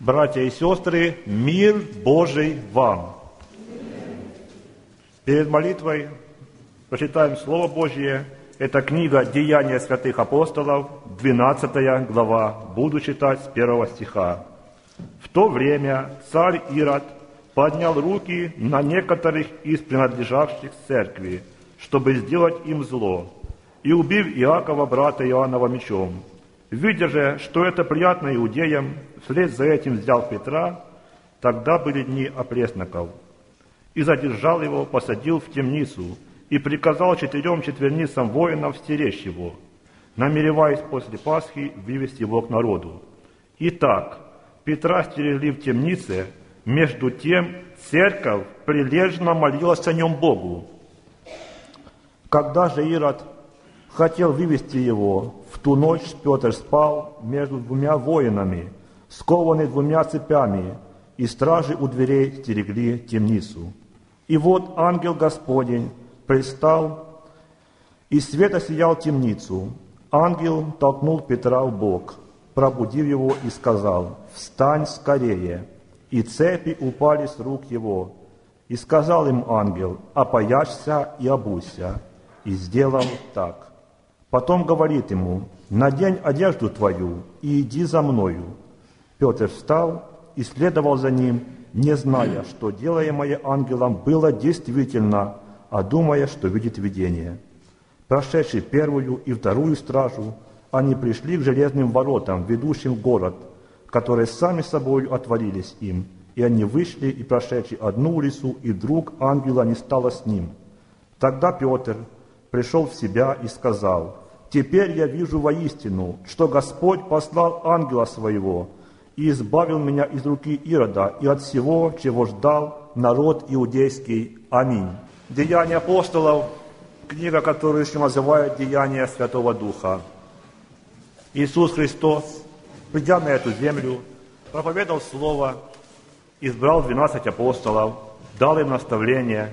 Братья и сестры, мир Божий вам! Перед молитвой прочитаем Слово Божье. Это книга «Деяния святых апостолов», 12 глава. Буду читать с 1 стиха. «В то время царь Ирод поднял руки на некоторых из принадлежавших церкви, чтобы сделать им зло, и убив Иакова, брата Иоаннова, мечом. Видя же, что это приятно иудеям, вслед за этим взял Петра, тогда были дни опресноков, и задержал его, посадил в темницу, и приказал 4 четверницам воинов стеречь его, намереваясь после Пасхи вывести его к народу. Итак, Петра стерегли в темнице, между тем церковь прилежно молилась о нем Богу. Когда же Ирод хотел вывести его, в ту ночь Петр спал между 2 воинами, скованный 2 цепями, и стражи у дверей стерегли темницу. И вот ангел Господень предстал, и свет осиял темницу. Ангел толкнул Петра в бок, пробудив его, и сказал: «Встань скорее!» И цепи упали с рук его. И сказал им ангел: «Опояшься и обуйся». И сделал так. Потом говорит ему: «Надень одежду твою и иди за мною». Петр встал и следовал за ним, не зная, что делаемое ангелом было действительно, а думая, что видит видение. Прошедший 1 и 2 стражу, они пришли к железным воротам, ведущим в город, которые сами собой отворились им, и они вышли, и прошедший одну улицу, и вдруг ангела не стало с ним. Тогда Петр пришел в себя и сказал: «Теперь я вижу воистину, что Господь послал ангела своего и избавил меня из руки Ирода и от всего, чего ждал народ иудейский. Аминь». Деяния апостолов, книга, которую еще называют «Деяния Святого Духа». Иисус Христос, придя на эту землю, проповедовал Слово, избрал 12 апостолов, дал им наставление,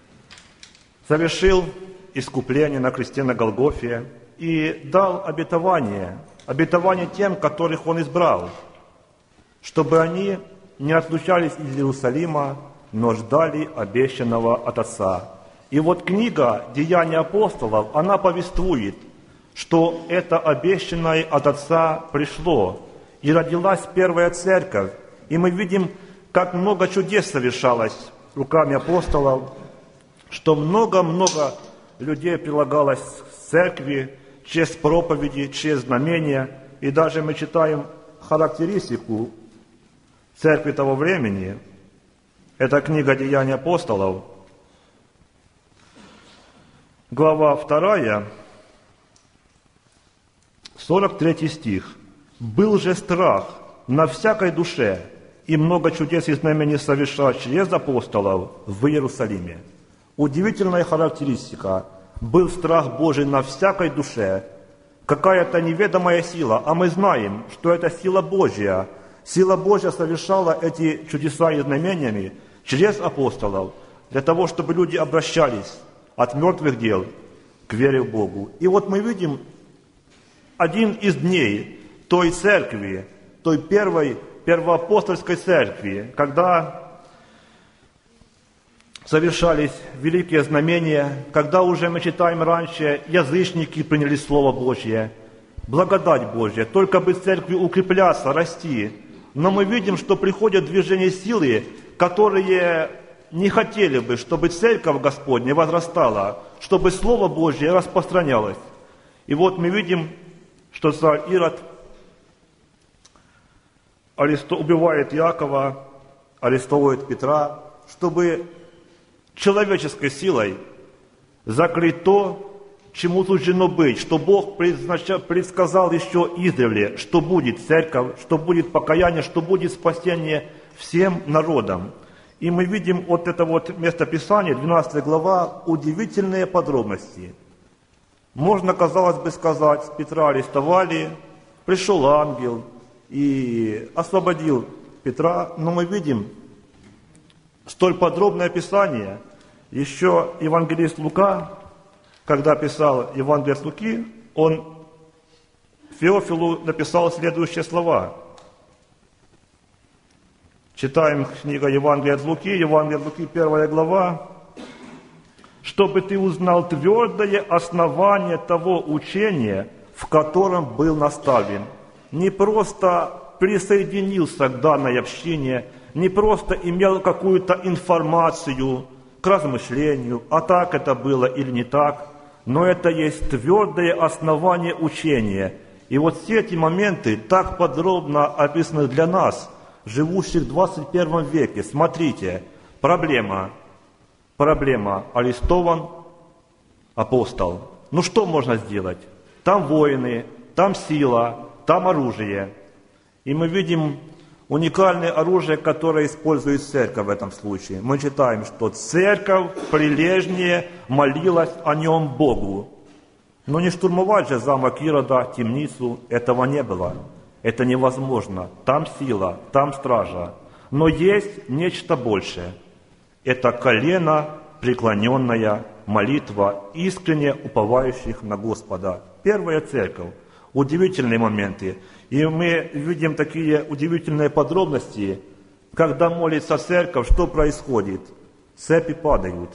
совершил искупление на кресте на Голгофе и дал обетование тем, которых Он избрал, чтобы они не отлучались из Иерусалима, но ждали обещанного от Отца. И вот книга «Деяния апостолов», она повествует, что это обещанное от Отца пришло, и родилась первая церковь. И мы видим, как много чудес совершалось руками апостолов, что много-много людей прилагалось к церкви через проповеди, через знамения. И даже мы читаем характеристику церкви того времени. Это книга «Деяния апостолов», глава 2, 43 стих. «Был же страх на всякой душе, и много чудес и знамений совершалось через апостолов в Иерусалиме». Удивительная характеристика. Был страх Божий на всякой душе, какая-то неведомая сила, а мы знаем, что это сила Божья. Сила Божья совершала эти чудеса и знамениями через апостолов, для того, чтобы люди обращались от мертвых дел к вере в Богу. И вот мы видим один из дней той церкви, той первоапостольской церкви, когда совершались великие знамения, когда уже мы читаем раньше, язычники приняли Слово Божье, благодать Божья, только бы церкви укрепляться, расти. Но мы видим, что приходят движения силы, которые не хотели бы, чтобы церковь Господня возрастала, чтобы Слово Божье распространялось. И вот мы видим, что царь Ирод убивает Иакова, арестовывает Петра, чтобы человеческой силой закрыть то, чему суждено быть, что Бог предсказал еще издревле, что будет церковь, что будет покаяние, что будет спасение всем народам. И мы видим вот это вот местописание, 12 глава, удивительные подробности. Можно, казалось бы, сказать, Петра арестовали, пришел ангел и освободил Петра, но мы видим столь подробное описание. Еще евангелист Лука, когда писал Евангелие от Луки, он Феофилу написал следующие слова. Читаем книга Евангелия от Луки, 1 глава. «Чтобы ты узнал твердое основание того учения, в котором был наставлен». Не просто присоединился к данной общине, не просто имел какую-то информацию к размышлению, а так это было или не так, но это есть твердое основание учения. И вот все эти моменты так подробно описаны для нас, живущих в 21 веке. Смотрите, проблема, арестован апостол. Ну что можно сделать? Там воины, там сила, там оружие. И мы видим уникальное оружие, которое использует церковь в этом случае. Мы читаем, что церковь прилежнее молилась о нем Богу. Но не штурмовать же замок Ирода, темницу, этого не было. Это невозможно. Там сила, там стража. Но есть нечто большее. Это колено преклоненная молитва искренне уповающих на Господа. Первая церковь. Удивительные моменты. И мы видим такие удивительные подробности. Когда молится церковь, что происходит? Цепи падают.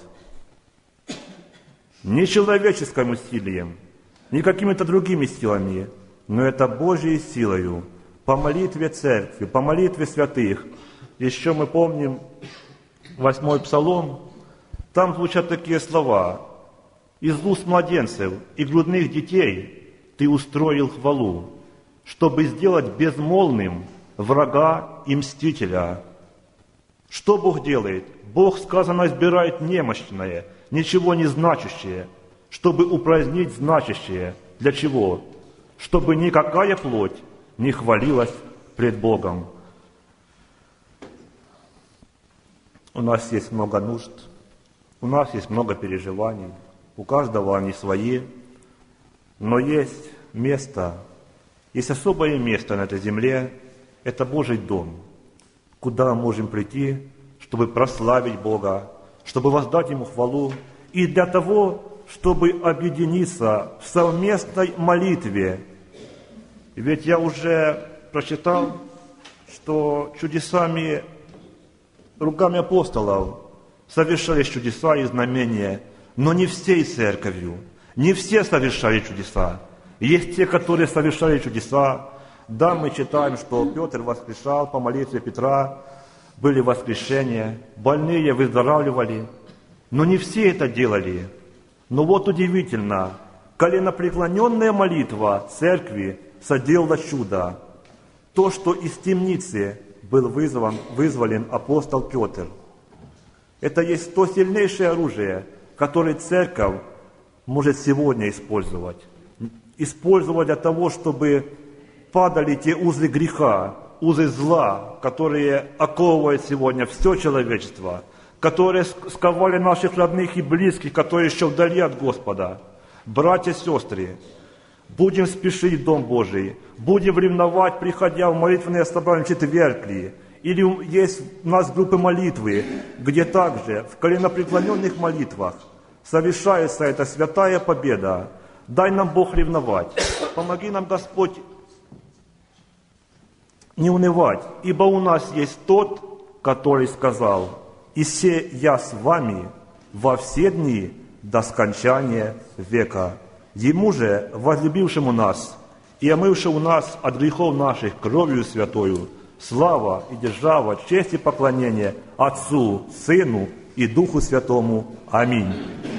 Не человеческим усилием, не какими-то другими силами, но это Божьей силою, по молитве церкви, по молитве святых. Еще мы помним 8 Псалом, там звучат такие слова: «Из уст младенцев и грудных детей ты устроил хвалу, чтобы сделать безмолвным врага и мстителя». Что Бог делает? Бог, сказано, избирает немощное, ничего не значащее, чтобы упразднить значащее. Для чего? Чтобы никакая плоть не хвалилась пред Богом. У нас есть много нужд, у нас есть много переживаний, у каждого они свои, но есть место, есть особое место на этой земле, это Божий дом, куда мы можем прийти, чтобы прославить Бога, чтобы воздать Ему хвалу, и для того, чтобы объединиться в совместной молитве. Ведь я уже прочитал, что чудесами, руками апостолов совершались чудеса и знамения, но не всей церковью, не все совершали чудеса. Есть те, которые совершали чудеса. Да, мы читаем, что Петр воскрешал по молитве Петра, были воскрешения, больные выздоравливали, но не все это делали. Но вот удивительно, коленопреклоненная молитва церкви соделала чудо. То, что из темницы был вызволен апостол Петр. Это есть то сильнейшее оружие, которое церковь может сегодня использовать. Использовать для того, чтобы падали те узы греха, узы зла, которые оковывают сегодня все человечество, которые сковали наших родных и близких, которые еще вдали от Господа. Братья и сестры, будем спешить в Дом Божий, будем ревновать, приходя в молитвенные собрания четверги. Или есть у нас группы молитвы, где также в коленопреклоненных молитвах совершается эта святая победа. Дай нам Бог ревновать. Помоги нам, Господь, не унывать, ибо у нас есть тот, который сказал: «И се я с вами во все дни до скончания века». Ему же, возлюбившему нас и омывшему нас от грехов наших кровью святою, слава и держава, честь и поклонение Отцу, Сыну и Духу Святому. Аминь.